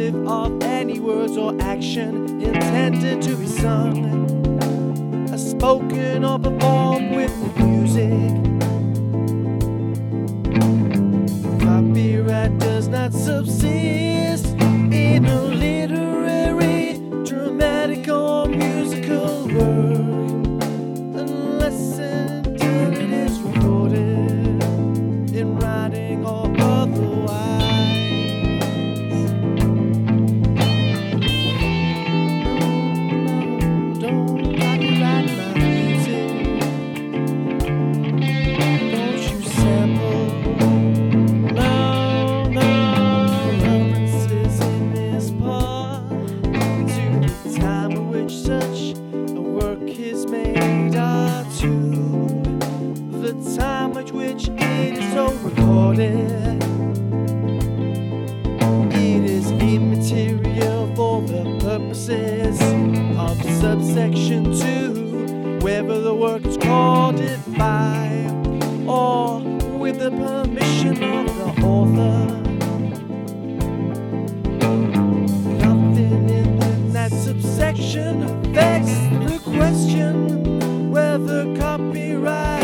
inclusive of any words or action intended to be sung, spoken or performed with music. Copyright does not subsist in a literary, dramatic, or musical work unless and until it is recorded in writing or otherwise. Don't copyright my music. Don't you sample. No, references in this part to the time at which such a work is made, or to the time at which it is so recorded. It is immaterial for the purposes of subsection 2, whether the work is recorded by or with the permission of the author. Nothing in that subsection affects the question whether copyright